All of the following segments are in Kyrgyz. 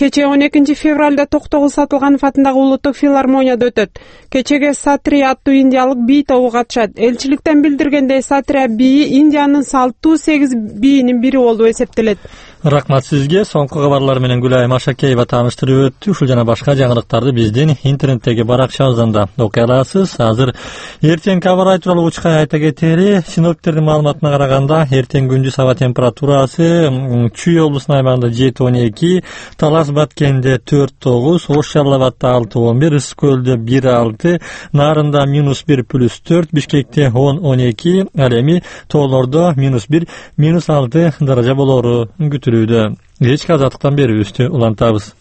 кечээ 12 февралда Токтогул Сатылганов атындагы улуттук филармонияда өтөт. Кечеге Сатрия аттуу индиялык бий тобу катышат. Элчиликтен билдиргендей, Сатрия бийи Индиянын салттуу 8 бийинин бири болуп эсептелет. Рахмат сизге. Соңку кабарлар менен Гүлай Машакеева тааныштырып өттү. Ушул жана башка жаңылыктарды биздин интернеттеги баракчабыздан да окуй аласыз. Азыр эртеңки аба ырайы тууралуу учкай айта кетели. Синоптиктердин маалыматына караганда, эртең күндүз аба температурасы Чүй облусунун аймагында 7-12, Талас Баткенде 4-9, Ош Жалал Абадда 6-11, Ысык көлдө 1-6, Нарында -1 + 4, Бишкекте 10-12, ал эми тоолордо -1, -6 даража болору күтүлөт. Кечки азаттыктан берүүбүздү улантабыз.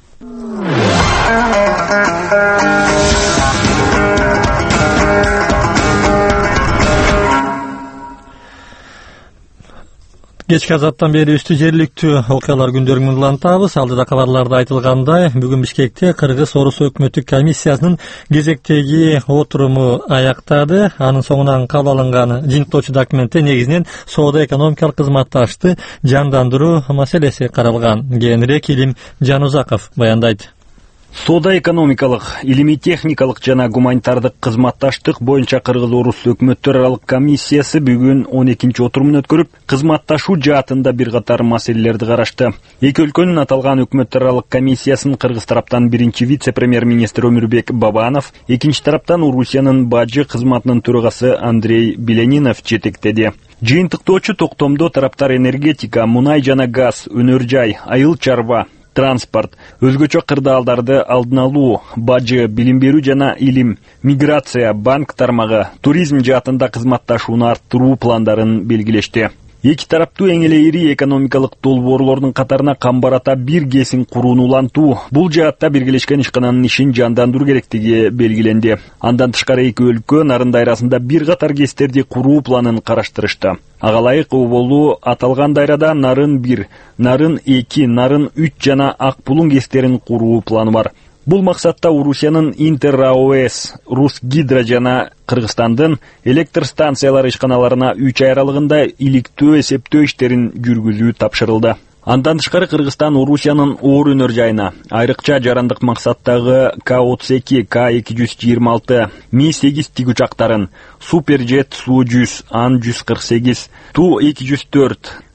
Кечки азаттан бери жергиликтүү окуялар күндөрүн улантабыз. Алдыда кабарларда айтылгандай, бүгүн Бишкекте Кыргыз-Орус өкмөттүк комиссиясынын кезектеги отуруму аяктады. Анын соңунан кабыл алынган жыйынтыктоочу документте негизинен соода-экономикалык кызматташты жандандыруу маселеси каралган. Кийинирээк Илим Жанузаков баяндайт. Соода-экономикалык, илимий-техникалык жана гуманитардык кызматташтык боюнча Кыргыз-Орус өкмөттөр аралык комиссиясы бүгүн 12-чи отурумун өткөрүп, кызматташуу жаатында бир катар маселелерди карашты. Эки өлкөнүн аталган өкмөттөр аралык комиссиясын Кыргыз тараптан биринчи вице-премьер-министр Өмүрбек Бабанов, экинчи тараптан Орусиянын бажы кызматынын төрагасы Андрей Беленинов жетектеди. Жыйынтыктоочу токтомдо тараптар энергетика, мунай жана газ, өнөр жай, айыл чарба, транспорт, өзгөчө кырдаалдарды алдын алуу, бажы, билим берүү жана илим, миграция, банк тармагы, туризм жаатында кызматташууну арттыруу пландарын белгилешти. Эки тараптуу эң эле ири экономикалык долбоорлордун катарына камбар ата бир кесин курууну улантуу, бул жаатта биргелешкен ишкананын ишин жандандыруу керектиги белгиленди. Андан тышкары эки өлкө Нарын дайрасында бир катар кестерди куруу планын караштырышты. Ага ылайык болуу аталган дайрада Нарын 1, Нарын 2, Нарын 3 жана Акбулуң кестерин куруу планы бар. Бул максатта Орусиянын Интер-АОС, Русгидро жана Кыргызстандын электр станциялары ишканаларына 3 ай аралыгында иликтөө эсептөө иштерин жүргүзүү тапшырылды. Андан тышкары Кыргызстан Орусиянын оор өнөр жайына, айрыкча жарандык максаттагы К-32, К-226, Ми-8 тик учактарын, Суперджет Су-100, Ан-148, Ту-204,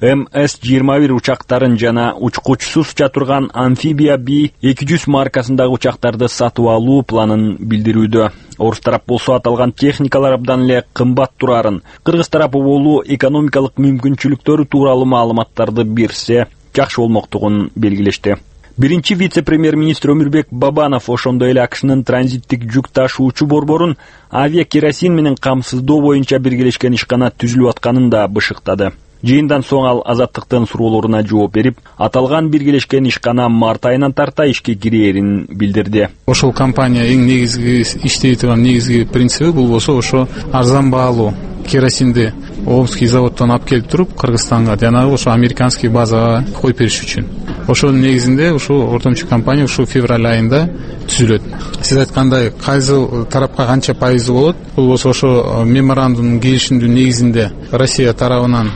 МС-21 учактарын жана учкучсуз уча турган Амфибия Би-200 маркасындагы учактарды сатып алуу планын билдирүүдө. Орус тарап болсо аталган техникалар абдан эле кымбат турарын, Кыргыз тарапы болуу экономикалык мүмкүнчүлүктөрү тууралуу маалыматтарды берсе жакшы болмоктугун белгилешти. Биринчи вице-премьер-министр Өмүрбек Бабанов ошондой эле АКШнын транзиттик жүк ташуучу борборун авиакеросин менен камсыздоо боюнча биргелешкен ишкана түзүлүп атканын да бышыктады. Жыйындан соң ал азаттыктын суроолоруна жооп берип, аталган биргелешкен ишкана март айынан тарта ишке кирээрин билдирди. Ошол компания эң негизги иштей турган негизги принциби бул болсо ошо арзан баалуу керосинди Омский заводдон алып келип туруп Кыргызстанга жана ошо американский базага коюп бериш үчүн. Ошонун негизинде ушул ортомчу компания ушул февраль айында түзүлөт. Сиз айткандай, кайсы тарапка канча пайызы болот? Бул болсо ошо меморандумдун келишимдин негизинде Россия тарабынан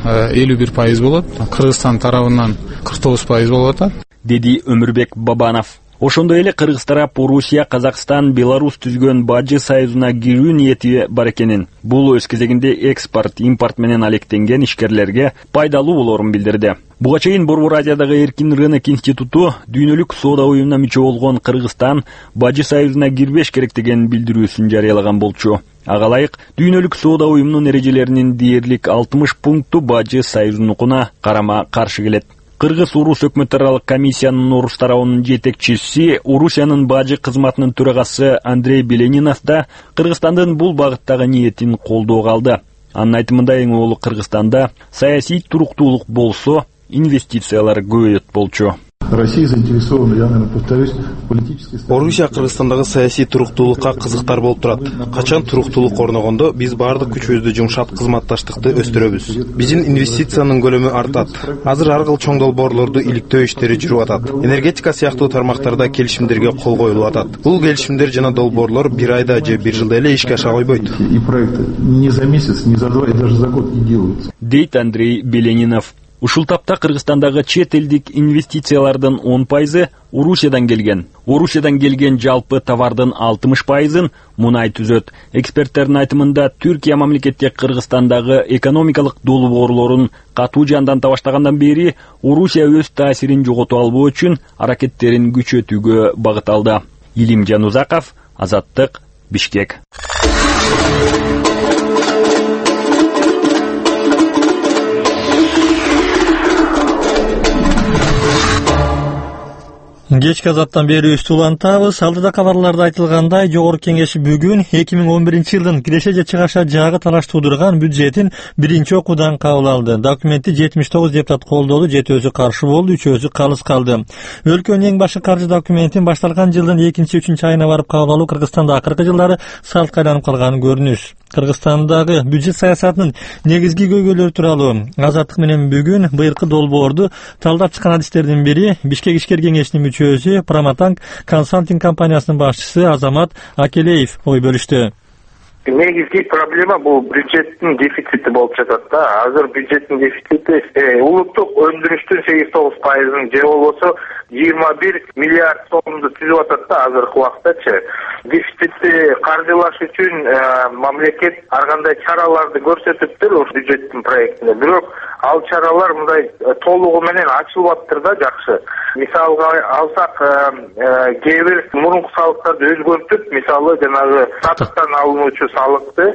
51% болот, Кыргызстан тарабынан 49% болуп атат, деди Өмүрбек Бабанов. Ошондой эле Кыргыз тарап Орусия, Казакстан, Беларусь түзгөн бажы союзуна кирүү ниети бар экенин, бул өз кезегинде экспорт, импорт менен алектенген ишкерлерге пайдалуу болорун билдирди. Буга чейин Борбор Азиядагы эркин рынок институту дүйнөлүк соода уюмуна мүчө болгон Кыргызстан бажы союзуна кирбеш керек деген билдирүүсүн жарыялаган болчу. Ага ылайык дүйнөлүк соода уюмунун эрежелеринин дээрлик 60 пункту бажы союзунукуна карама-каршы келет. Кыргыз-Орус өкмөттөр аралык комиссиянын Орус тарабынын жетекчиси, Орусиянын бажы кызматынын төрагасы Андрей Беленинов да Кыргызстандын бул багыттагы ниетин колдоого алды. Анын айтымында эң олу Кыргызстанда саясий туруктуулук болсо, инвестициялар көбөйөт болчу. Россия заинтересована, я, наверное, повторюсь, политической стороны. Орусия Кыргызстандагы саясий туруктуулукка кызыктар болуп турат. Качан туруктуулук орногондо биз баардык күчүбүздү жумшап кызматташтыкты өстүрөбүз. Биздин инвестициянын көлөмү артат. Азыр ар кыл чоң долбоорлорду иликтөө иштери жүрүп атат. Энергетика сыяктуу тармактарда келишимдерге кол коюлуп атат. Бул келишимдер жана долбоорлор бир айда же бир жылда эле ишке аша койбойт. И проекты не за месяц, не за два, и даже за год не делаются. Дейт Андрей Беленинов. Ушул тапта Кыргызстандагы чет элдик инвестициялардын 10% Орусиядан келген. Орусиядан келген жалпы товардын 60%-ын мунай түзөт. Эксперттердин айтымында Түркия мамлекетте Кыргызстандагы экономикалык долбоорлорун катуу жандан баштагандан бери Орусия өз таасирин жоготуп албоо үчүн аракеттерин күчөтүүгө багыт алды. Илимжан Узаков, Азаттык, Бишкек. Кечки азаттан бери үстү улантабыз. Алдыда кабарларда айтылгандай, Жогорку Кеңеш бүгүн 2011-жылдын киреше же чыгаша жагы талаш туудурган бюджетин биринчи окуудан кабыл алды. Документти 79 депутат колдоду, 7-өзү каршы болду, 3-өзү калыс калды. Өлкөнүн эң башкы каржы документин башталган жылдын 2-3 айына барып кабыл алуу Кыргызстанда акыркы жылдары салтка айланып калган көрүнүш. Кыргызстандагы бюджет саясатынын негизги көйгөйлөрү тууралуу Азаттык менен бүгүн быйылкы долбоорду талдап чыккан адистердин бири Бишкек ишкер кеңешинин мүчөсү Проматанк консалтинг компаниясынын башчысы Азамат Акелеев ой бөлүштү. Негизги проблема бул бюджеттин дефицити болуп жатат да. Азыр бюджеттин дефицити улуттук өндүрүштүн 8-9%-ын же болбосо 21 миллиард сомду түзүп атат да азыркы убактачы. Дефицитти каржылаш үчүн мамлекет ар кандай чараларды көрсөтүптүр бюджеттин проектинде. Бирок ал чаралар мындай толугу менен ачылбаптыр да жакшы. Мисалга алсак, кээ бир мурунку салыктарды өзгөртүп, мисалы жанагы сатыктан алынуучу салыкты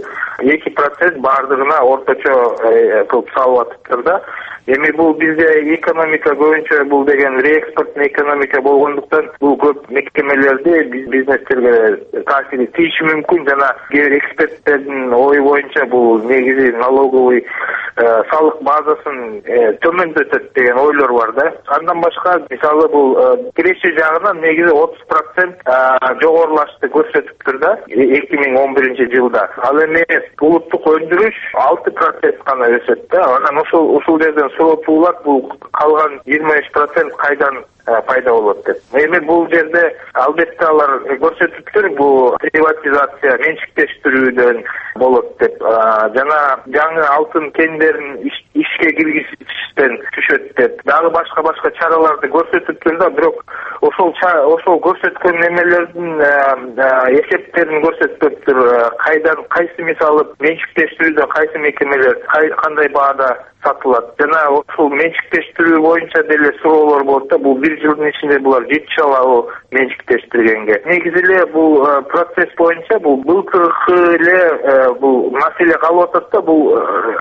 2% баардыгына орточо кылып салып атыптыр да. Эми бул бизде экономика көбүнчө бул деген реэкспорттун экономика болгондуктан бул көп мекемелерди бизнестерге таасири тийиши мүмкүн. Жана кээ бир эксперттердин ою боюнча бул негизи налоговый салык базасын төмөндөтөт деген ойлор бар да. Андан башка мисалы бул киреше жагынан негизи 30% жогорулашты көрсөтүптүр да 2011-жылда. Ал эми улуттук өндүрүш 6% гана өсөт да. Анан ушул жерден суроо туулат, бул калган 23% кайдан пайда болот деп. Эми бул жерде албетте алар көрсөтүптүр, бул приватизация, менчиктештирүүдөн болот деп. Жана жаңы алтын кендерин ишке киргизиштен түшөт деп. Дагы башка чараларды көрсөтүптүр да, бирок ошол көрсөткөн немелердин эсептерин көрсөтүптүр. Кайдан кайсы мисалы менчиктештирүүдө кайсы мекемелер кандай баада сатылат. Жана ошол менчиктештирүү боюнча деле суроолор болот да, бул 1 жылдын ичинде булар жетише алабы менчиктештиргенге. Негизи эле бул процесс боюнча бул былтыркы эле бул маселе калып атат да, бул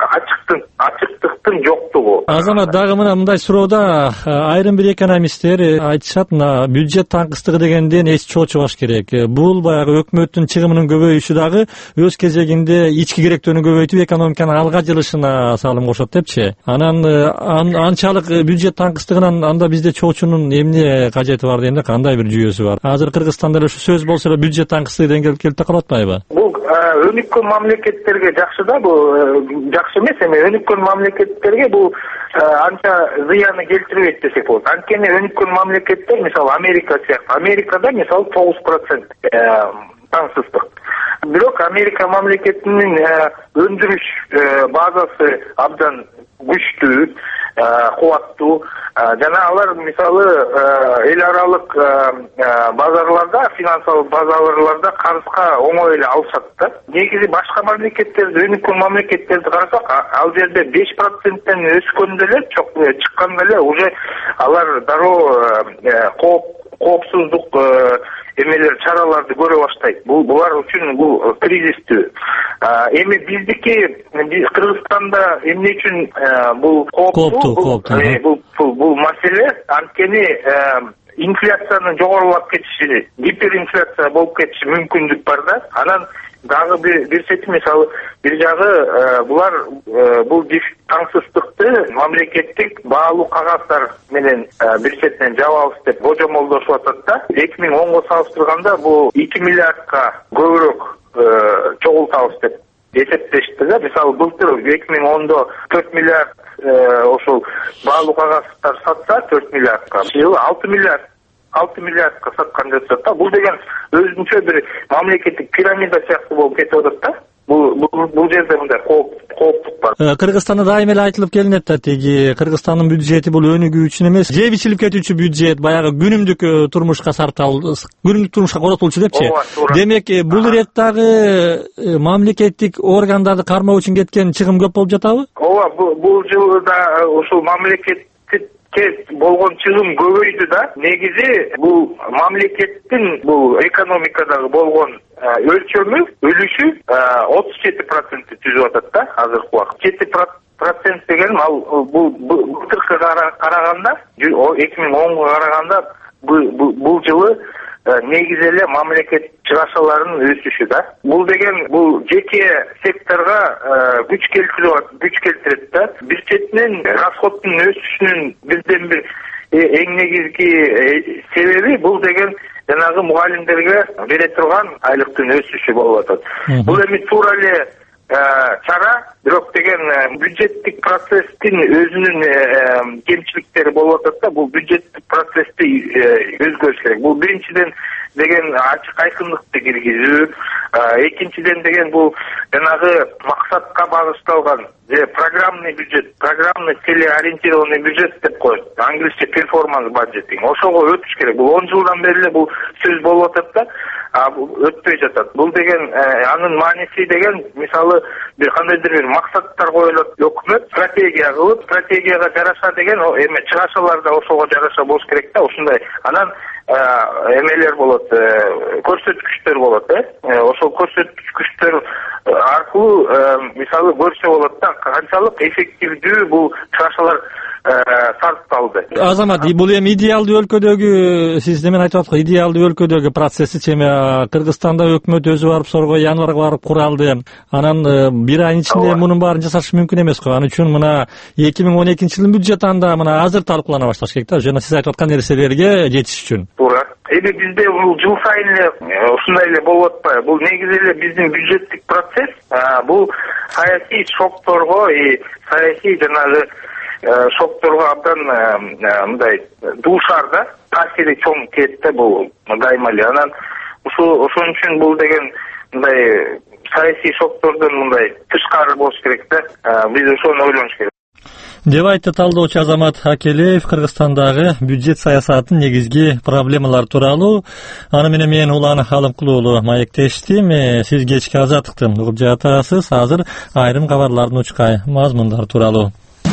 ачыктыктын жоктугу. Азамат, дагы мындай суроода айрым бир экономисттер айтышат, мына бюджет таңкыстыгы дегенден эс чоочубаш керек. Бул баягы өкмөттүн чыгымынын көбөйүшү дагы өз кезегинде ички керектөөнү көбөйтүп экономиканын алга жылышына салым кошот депчи. Анан анчалык бюджет таңкыстыгынан анда бизде чоочунун эмне кажети бар дегенде кандай бир жүйөсү бар? Азыр Кыргызстанда эле ушу сөз болсо эле бюджет таңкыстыгы деген келип калып атпайбы? Бул өнүккөн мамлекеттерге жакшы да, бул жакшы эмес, эми өнүккөн мамлекеттерге бул анча зыяны келтирбейт десек болот. Анткени өнүккөн мамлекеттер, мисалы Америка сыяктуу, Америкада мисалы 9% таңсыздык. Бирок Америка мамлекетинин өндүрүш базасы абдан күчтүү, кубаттуу. Жана алар мисалы эл аралык базарларда, финансылык базарларда карызга оңой эле алышат да. Негизи башка мамлекеттерди, өнүккөн мамлекеттерди карасак, ал жерде 5%-тен өскөндө эле чыкканда эле уже алар дароо коопсуздук эмелер чараларды көрө баштайт. Булар үчүн бул кризистүү. Эми биздики Кыргызстанда эмне үчүн бул кооптуу? Бул маселе анткени инфляциянын жогорулап кетиши, гиперинфляция болуп кетиши мүмкүндүк бар да. Анан дагы бир сети мисалы бир жагы булар бул таңсыздыкты мамлекеттик баалуу кагаздар менен бир сетинен жабабыз деп божомолдошуп атат да. 2010го салыштырганда бул 2 миллиардка көбүрөөк чогултабыз деп эсептешти да. Мисалы былтыр 2010до 4 миллиард ошол баалуу кагаздар сатса 4 миллиардка, жылы 6 миллиардка саткан жатат да. Бул деген өзүнчө бир мамлекеттик пирамида сыяктуу болуп кетип атат да. бул жерде мындай кооптук бар. Кыргызстанда дайыма эле айтылып келинет да, тиги Кыргызстандын бюджети бул өнүгүү үчүн эмес, жеп ичилип кетүүчү бюджет, баягы күнүмдүк турмушка күнүмдүк турмушка коротулчу депчи. Демек бул ирет дагы мамлекеттик органдарды кармоо үчүн кеткен чыгым көп болуп жатабы? Ооба, бул жылы да ушул мамлекеттик болгон чыгым көбөйдү да. Негизи бул мамлекеттин бул экономикадагы болгон үлүшү 37% түзүп атат да азыркы убакытта. 7% деген ал бул былтыркы караганда, 2010го караганда бул жылы негизи эле мамлекет чыгашаларынын өсүшү да. Бул деген бул жеке секторго күч келтирет да. Бир четинен расходдун өсүшүнүн бирден бир эң негизги себеби бул деген жанагы мугалимдерге бере турган айлыктын өсүшү болуп атат. Бул эми туура эле чара, бирок деген бюджеттик процесстин өзүнүн кемчиликтери болуп атат да. Бул бюджеттик процессти өзгөрүш керек. Бул биринчиден деген ачык айкындыкты киргизүү, экинчиден деген бул жанагы максатка багышталган же программный бюджет, программный целеориентированный бюджет деп коет. Англисче performance budgeting. Ошого өтүш керек. Бул 10 жылдан бери эле бул сөз болуп атат да. Өтпөй жатат. Бул деген анын мааниси деген мисалы бир кандайдыр бир максаттар коюлат, өкмөт стратегия кылып, стратегияга жараша деген эме чыгашалар да ошого жараша болуш керек да. Ушундай анан эмелер болот, көрсөткүчтөр болот, ошол көрсөткүчтөр аркылуу мисалы көрсө болот да, канчалык эффективдүү бул чыгашалар сарпталды. Азамат, бул эми идеалдуу өлкөдөгү, сиз демен айтып аткан идеалдуу өлкөдөгү процесси чеме Кыргызстанда өкмөт өзү барып сорго январга барып куралды. Анан бир айдын ичинде мунун баарын жасаш мүмкүн эмес го. Анын үчүн мына 2012-жылдын бюджет анда мына азыр талкуулана башташ керек да, жана сиз айтып аткан нерселерге жетиш үчүн. Туура. Эми бизде бул жыл сайын эле ушундай эле болуп атпайбы? Бул негизи эле биздин бюджеттик процесс бул саясий шокторго, саясий жанагы шокторго абдан мындай дуушар да, таасири чоң кетти да бул дайыма эле. Анан ошон үчүн бул деген мындай саясий шоктордон мындай тышкары болуш керек да. Биз ошону ойлонуш керек. Деп айтты талдоочу Азамат Акелеев Кыргызстандагы бюджет саясатынын негизги проблемалары тууралуу. Аны менен мен Улан Алымкулуу маектештим. Сиз кечки Азаттыкты угуп жатасыз. Азыр айрым кабарлардын учкай мазмундары тууралуу.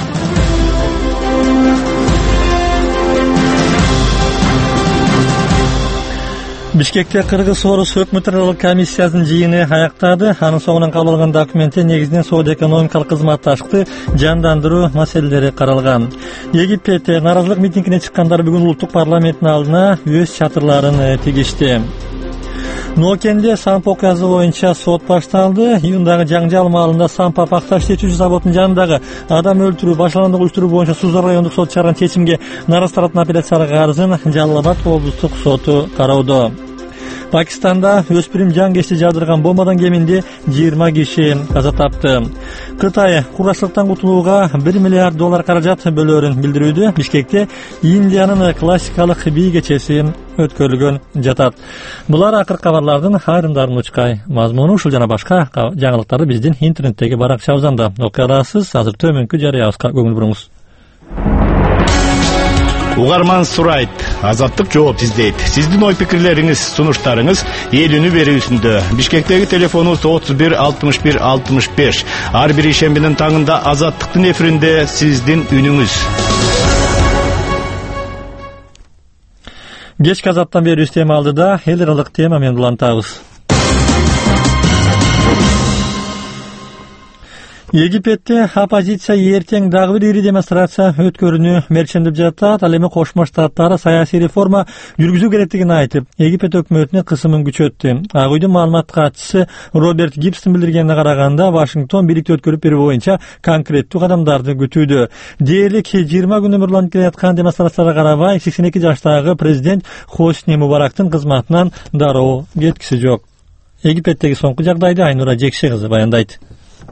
Бишкекте Кыргыз-Орус өкмөтаралык комиссиясынын жыйыны аяктады. Анын соңунан кабыл алган документте негизинен соода-экономикалык кызматташтыкты жандандыруу маселелери каралган. Египетте нааразылык митингине чыккандар бүгүн улуттук парламенттин алдына өз чатырларын тигишти. Нокенде сампа окуясы боюнча сот башталды. Июндагы жаңжал маалында сампа пакта иштетүүчү заводдун жанындагы адам өлтүрүү, башаламдык уюштуруу боюнча Сузар райондук сот чыгарган чечимге наразы тараптын апелляциялык арызын Жалал Абад облустук соту кароодо. Пакистанда өспүрүм жан кешти жаадырган бомбадан кеминде 20 киши каза тапты. Кытай курачылыктан кутулууга $1 миллиард каражат бөлөөрүн билдирүүдө. Бишкекте Индиянын классикалык бий кечеси өткөрүлгөн жатат. Булар акыркы кабарлардын айрымдарын учкай мазмуну. Ушул жана башка жаңылыктарды биздин интернеттеги баракчабыздан окуй аласыз. Азыр төмөнкү жарыябызга көңүл буруңуз. Угарман сурайт, Азаттык жооп издейт. Сиздин ой пикирлериңиз, сунуштарыңыз эл үнү берүүсүндө. Бишкектеги телефонубуз 31 61 65. Ар бир ишембинин таңында Азаттыктын эфиринде сиздин үнүңүз. Кечки Азаттан берүүбүз тема алдыда эл аралык тема менен улантабыз. Египетте оппозиция эртең дагы бир ири демонстрация өткөрүүнү мерчендеп жатат. Ал эми Кошмо Штаттар саясий реформа жүргүзүү керектигин айтып, Египет өкмөтүнүн кысымын күчөттү. Ак үйдүн маалымат катчысы Роберт Гибстин билдиргенине караганда, Вашингтон бийликти өткөрүп берүү боюнча конкреттүү кадамдарды күтүүдө. Дээрлик 20 күндөр уланып келе жаткан демонстрацияга карабай, 82 жаштагы президент Хосни Мубарактын кызматынан дароо кеткиси жок. Египеттеги соңку жагдайды Айнура Жекши кызы баяндайт.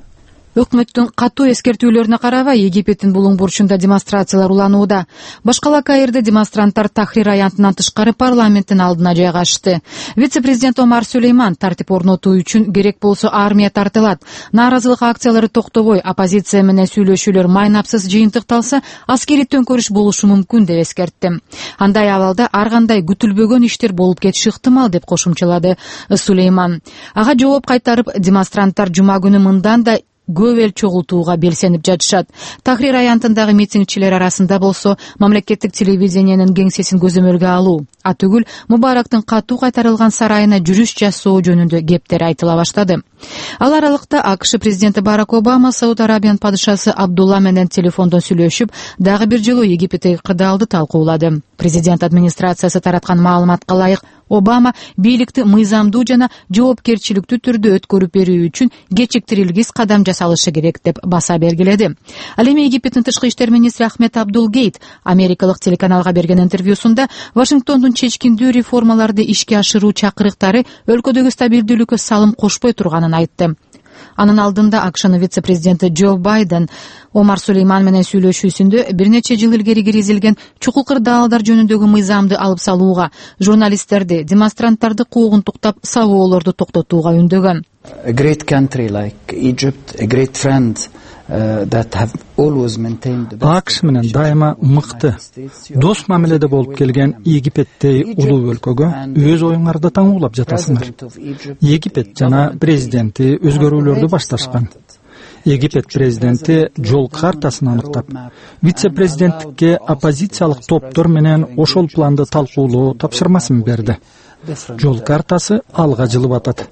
Өкмөттүн катуу эскертүүлөрүнө карабай Египеттин булуң бурчунда демонстрациялар уланууда. Башкала Каирде демонстранттар Тахрир аянтынан тышкары парламенттин алдына жайгашты. Вице-президент Омар Сулейман тартип орнотуу үчүн керек болсо армия тартылат. Нааразылык акциялары токтобой, оппозиция менен сүйлөшүүлөр майнапсыз жыйынтыкталса, аскерий төңкөрүш болушу мүмкүн деп эскертти. Андай абалда ар кандай күтүлбөгөн иштер болуп кетиши ыктымал деп кошумчалады Сулейман. Ага жооп кайтарып, демонстранттар жума күнү мындан да көп эл чогултууга белсенип жатышат. Тахрир аянтындагы митингчилер арасында болсо, мамлекеттик телевидениянын кеңсесин көзөмөлгө алуу, атүгүл Мубарактын катуу кайтарылган сарайына жүрүш жасоо жөнүндө кептер айтыла баштады. Ал аралыкта АКШ президенти Барак Обама Сауд Арабиянын падышасы Абдулла менен телефондон сүйлөшүп, дагы бир жолу Египеттеги кырдаалды талкуулады. Президент администрациясы тараткан маалыматка ылайык, Обама бийликти мыйзамдуу жана жоопкерчиликтүү түрдө өткөрүп берүү үчүн кечиктирилгис кадам жасалышы керек деп баса бергиледи. Ал эми Египеттин тышкы иштер министри Ахмед Абдулгейт америкалык телеканалга берген интервьюсунда Вашингтондун чечкиндүү реформаларды ишке ашыруу чакырыктары өлкөдөгү стабилдүүлүккө салым кошпой турганын айтты. Анын алдында АКШнын вице-президенти Джо Байден Омар Сулейман менен сүйлөшүүсүндө бир нече жыл илгери киргизилген чукул кырдаалдар жөнүндөгү мыйзамды алып салууга, журналисттерди, демонстранттарды куугунтуктап сабоолорду токтотууга үндөгөн. A great country like Egypt, a great friend that have always maintained the best. АКШ менен дайыма мыкты, дос мамиледе болуп келген Египеттей улуу өлкөгө өз оюңарды таңуулап жатасыңар. Египет жана президенти өзгөрүүлөрдү башташкан. Египет президенти жол картасын аныктап, вице-президенттикке оппозициялык топтор менен ошол планды талкуулоо тапшырмасын берди. Жол картасы алга жылып атат.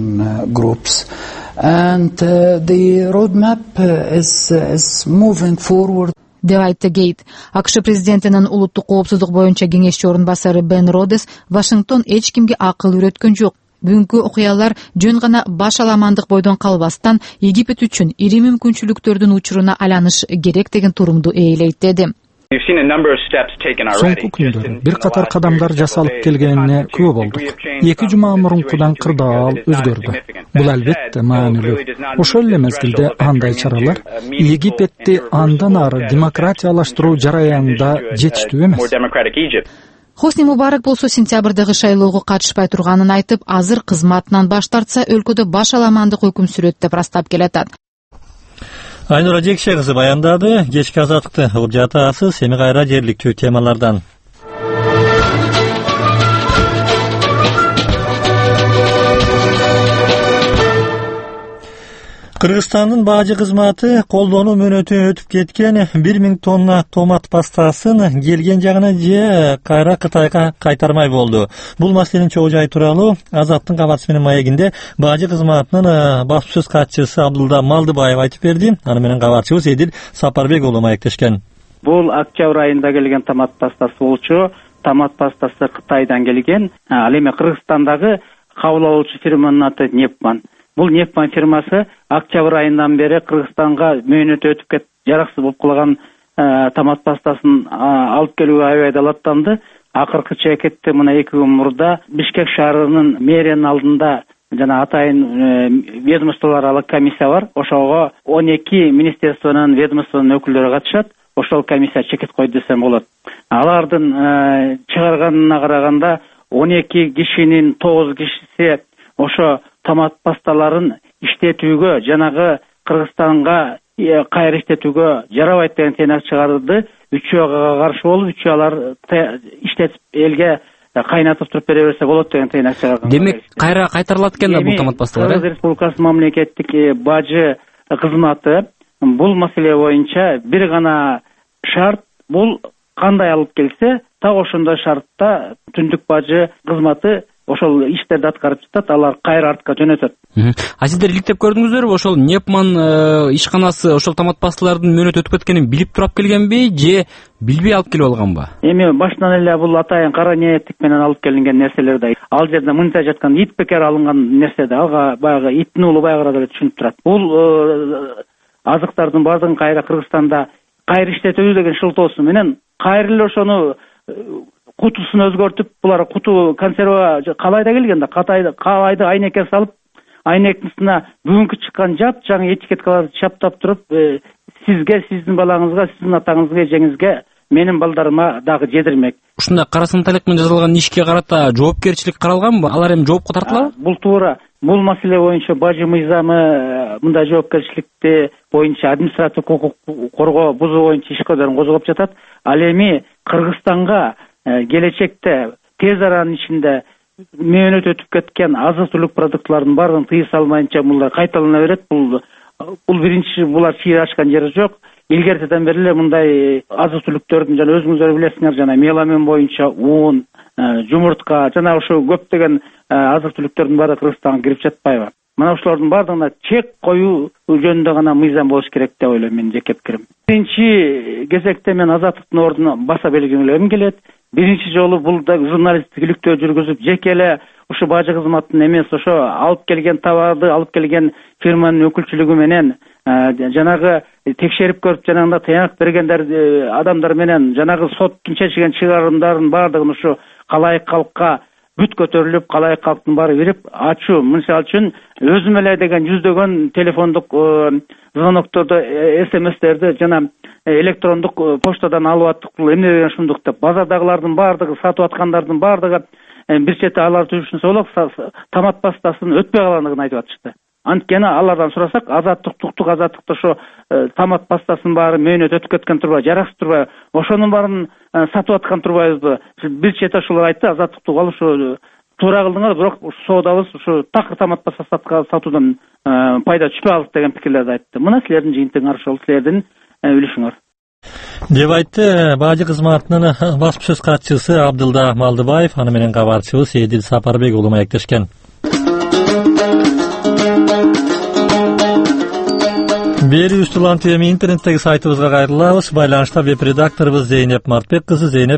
And the roadmap is moving forward. деп айтты Гейт. АКШ президентинин улуттук коопсуздук боюнча кеңешчи орун басары Бен Родес Вашингтон эч кимге акыл үйрөткөн жок. Бүгүнкү окуялар жөн гана баш аламандык бойдон калбастан Египет үчүн ири мүмкүнчүлүктөрдүн учуруна айланыш керек деген турумду ээлейт деди. Соңку күндөрү бир катар кадамдар жасалып келгенине күбө болдук. 2 жума мурункудан кырдаал өзгөрдү. Бул албетте маанилүү. Ошол эле мезгилде андай чаралар Египетти андан ары демократиялаштыруу жараянында жетиштүү эмес. Хосни Мубарак болсо сентябрдагы шайлоого катышпай турганын айтып, азыр кызматынан баш тартса өлкөдө баш аламандык өкүм сүрөт деп ырастап келатат. Айнура Жекше кызы баяндады. Кечки азаттыкты угуп жатасыз. Эми кайра жергиликтүү темалардан. Кыргызстандын бажы кызматы колдонуу мөөнөтү өтүп кеткен 1000 тонна томат пастасын келген жагына же кайра Кытайга кайтармай болду. Бул маселенин чогуу жайы тууралуу Азаттын кабарчысы менен маегинде бажы кызматынын баспасөз катчысы Абдулда Малдыбаев айтып берди. Аны менен кабарчыбыз Эдил Сапарбек уулу маектешкен. Бул октябрь айында келген томат пастасы болчу. Томат пастасы Кытайдан келген. Ал эми Кыргызстандагы кабыл алуучу фирманын аты Непман. Бул Непман фирмасы октябрь айынан бери Кыргызстанга мөөнөтү өтүп кетип, жараксыз болуп калган томат пастасын алып келүүгө аябай далаттанды. Акыркы чекетте мына 2 күн мурда Бишкек шаарынын мэриянын алдында жана атайын ведомстволоралык комиссия бар. Ошого 12 министерствонун ведомствонун өкүлдөрү катышат. Ошол комиссия чекет койду десем болот. Алардын чыгарганына караганда 12 кишинин 9 кишиси ошо томат пасталарын иштетүүгө, жанагы Кыргызстанга кайра иштетүүгө жарабайт деген тыйнак чыгарды. 3-ага каршы болуп, 3 алар иштетип элге кайнатып туруп бере берсе болот деген тыйнак чыгарган. Демек, кайра кайтарылат экен да бул томат пасталар? Кыргыз Республикасынын мамлекеттик бажы кызматы бул маселе боюнча бир гана шарт, бул кандай алып келсе, так ошондой шартта түндүк бажы кызматы ошол иштерди аткарып жатат, алар кайра артка жөнөтөт. А сиздер иликтеп көрдүңүздөрбү, ошол Непман ишканасы ошол томат пасталардын мөөнөтү өтүп кеткенин билип турап келгенби, же билбей алып келип алганбы? Эми башынан эле бул атайын кара ниеттик менен алып келинген нерселер да. Ал жерде мынча жаткан ит бекер алынган нерсе да, алга баягы иттин уулу байгырада эле түшүнүп турат. Бул азыктардын баардыгын кайра Кыргызстанда кайра иштетүү деген шылтоосу менен кайра эле ошону кутусун өзгөртүп, булар куту консерва калайда келген да, калайды айнекке салып, айнекисине бүгүнкү чыккан жапжаңы этикеткаларды чаптап туруп, сизге, сиздин балаңызга, сиздин атаңызга, эжеңизге, менин балдарыма дагы жедирмек. Ушундай кара санталык менен жасалган ишке карата жоопкерчилик каралганбы? Алар эми жоопко тартылабы? Бул туура. Бул маселе боюнча бажы мыйзамы мындай жоопкерчиликти боюнча административдик укук коргоо бузуу боюнча иш козгоп жатат. Ал эми Кыргызстанга келечекте тез аранын ичинде мөөнөт өтүп кеткен азык-түлүк продуктларынын баарын тыйып салмайынча булар кайталана берет. Бул биринчи, булар чиир ачкан жери жок. Илгертеден бери эле мындай азык-түлүктөрдүн жана өзүңүздөр билесиңер, жана меламин боюнча уун, жумуртка, жана ошо көптөгөн азык-түлүктөрдүн баары Кыргызстанга кирип жатпайбы? Мына ушулардын баардыгына чек коюу жөнүндө гана мыйзам болуш керек деп ойлойм, менин жеке пикирим. Биринчи кезекте мен азаттыктын ордуна баса белгилегим келет. Биринчи жолу бул да журналисттик иликтөө жүргүзүп, жеке эле ушу бажы кызматтын эмес, ошо алып келген товарды, алып келген фирманын өкүлчүлүгү менен жанагы текшерип көрүп, жанагында тыянак бергендер адамдар менен жанагы соттун чечилген чыгарымдардын баардыгын ушу калайык калкка бүт көтөрүлүп, калайык калктын баары берип, ачуу, мисалы үчүн өзүм эле деген жүздөгөн телефондук звонокторду, СМСтерди жана электрондук почтадан алып аттык, бул эмне деген ушундук деп, базардагылардын баардыгы, сатып аткандардын баардыгы бир чети алар түшүнсө болот, тамат пастасын өтпөй калгандыгын айтып атышты. Анткени алардан сурасак, азаттыктыкты ошо тамат пастасынын баары мөөнөт өтүп кеткен турбайбы, жарасып турбайбы, ошонун баарын сатып аткан турбайбызбы? Бир чети ошолор айтты, азаттыктык ал ушу туура кылдыңар, бирок соодабыз ушу такыр тамат паста сатуудан пайда түшпөй калды деген пикирлерди айтты. Мына силердин жыйынтыгыңар ошол, силердин үлүшүңөр. деп айтты бажы кызматынын баспасөз катчысы Абдылда Малдыбаев. Аны менен кабарчыбыз Эдил Сапарбек уулу маектешкен. Берүүбүздү улантып эми интернеттеги сайтыбызга кайрылабыз. Байланышта веб-редакторубуз Зейнеп Мартбек кызы. Зейнеп.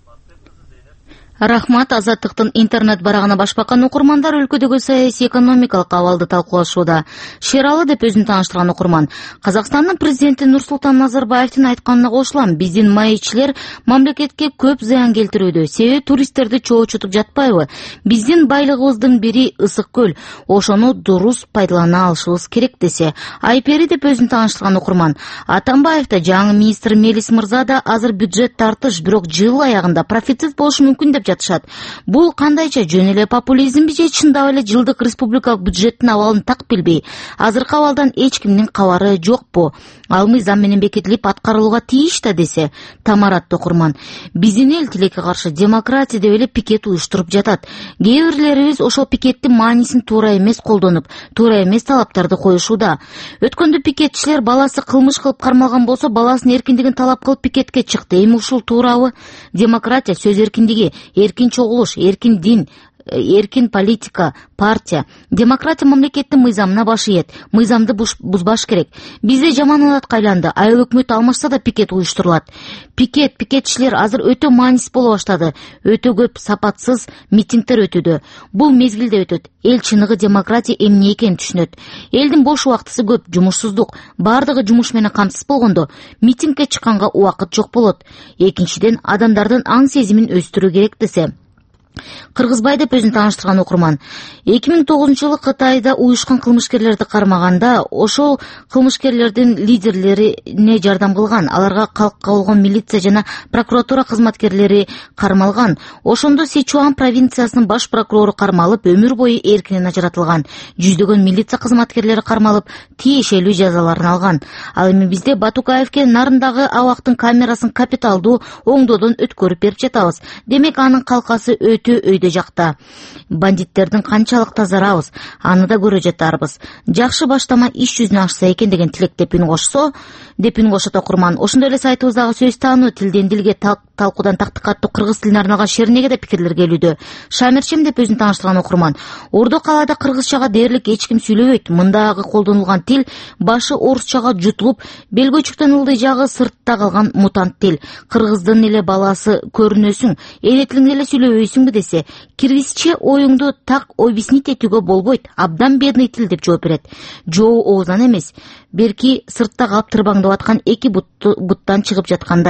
Рахмат. Азаттыктын интернет барагына баш баккан окурмандар өлкөдөгү саясий экономикалык абалды талкуулашууда. Шералы деп өзүн тааныштырган окурман Казакстандын президенти Нурсултан Назарбаевдин айтканына кошулам. Биздин маекчилер мамлекетке көп зыян келтирүүдө. Себеби туристтерди чоочутуп жатпайбы? Биздин байлыгыбыздын бири ысык көл. Ошону дурус пайдалана алышыбыз керек десе. Айпери деп өзүн тааныштырган окурман Атамбаев да жаңы министр Мелис мырза да азыр бюджет тартыш, бирок жыл аягында профицит болушу мүмкүн деп жатышат. Бул кандайча жөн эле популизмби же чындап эле жылдык республикалык бюджеттин абалын так билбей? Азыркы абалдан эч кимдин кабары жокпу? Ал мыйзам менен бекитилип аткарылууга тийиш да десе. Тамарат окурман биздин эл тилекке каршы демократия деп эле пикет уюштуруп жатат. Кээ бирлерибиз ошол пикеттин маанисин туура эмес колдонуп, туура эмес талаптарды коюшууда. Өткөндө пикетчилер баласы кылмыш кылып кармалган болсо, баласынын эркиндигин талап кылып пикетке чыкты. Эми ушул туурабы? Демократия, сөз эркиндиги, эркин чогулуш, эркин дин, эркин политика, партия. Демократия мамлекеттин мыйзамына баш ийет. Мыйзамды бузбаш керек. Бизде жаман адатка айланды. Айыл өкмөт алмашса да пикет уюштурулат. Пикетчилер азыр өтө маанисиз боло баштады. Өтө көп сапатсыз митингдер өтүүдө. Бул мезгилде өтөт. Эл чыныгы демократия эмне экенин түшүнөт. Элдин бош убактысы көп, жумушсуздук, бардыгы жумуш менен камсыз болгондо митингге чыкканга убакыт жок болот. Экинчиден, адамдардын аң сезимин өстүрүү керек десе. Кыргызбай деп өзүн тааныштырган окурман 2009-жылы Кытайда уюшкан кылмышкерлерди кармаганда, ошол кылмышкерлердин лидерлерине жардам кылган, аларга калкка болгон милиция жана прокуратура кызматкерлери кармалган. Ошондо Сичуан провинциясынын баш прокурору кармалып, өмүр бою эркинен ажыратылган. Жүздөгөн милиция кызматкерлери кармалып, тиешелүү жазаларын алган. Ал эми бизде Батукаевке нарындагы абактын камерасын капиталдуу оңдодон өткөрүп берип жатабыз. Демек анын калкасы өтө өйдө жакта. Бандиттердин канчалык тазарабыз, аны да көрө жатарбыз. Жакшы баштама иш жүзүнө ашса экен деген тилектеп үн кошсо, деп үн кошот окурман. Ошондой эле сайтыбыздагы сөз таануу, тилден дилге, талкуудан тактыкка аттуу кыргыз тилине арналган шернеге да пикирлер келүүдө. Шамерчем деп өзүн тааныштырган окурман Ордо калаада кыргызчага дээрлик эч ким сүйлөбөйт. Мындагы колдонулган тил башы орусчага жутулуп, белгөчүктөн ылдый жагы сыртта калган мутант тил. Кыргыздын эле баласы көрүнөсүң, эне тилиңде эле сүйлөбөйсүңбү десе, киргизче оюңду так объяснить этүүгө болбойт. Абдан бедный тил деп жооп берет. Жоо оозунан эмес, берки сыртта калып тырбаңдап аткан эки буттан чыгып жаткандай.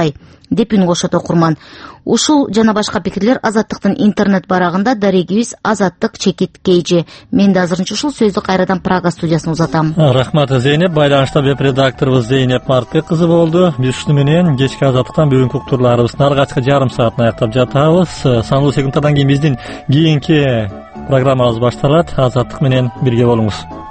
деп үн кошот окурман. Ушул жана башка пикирлер Азаттыктын интернет барагында. Дарегибиз Азаттык чекит KG. Мен да азырынча ушул сөздү кайрадан Прага студиясына узатам. Рахмат Зейнеп. Байланышта веб-редакторубуз Зейнеп Мартбек кызы болду. Биз ушуну менен кечки Азаттыктан бүгүнкү уктурларыбыздын алгачкы жарым саатын аяктап жатабыз. Саналуу секундтардан кийин биздин кийинки программабыз башталат. Азаттык менен бирге болуңуз.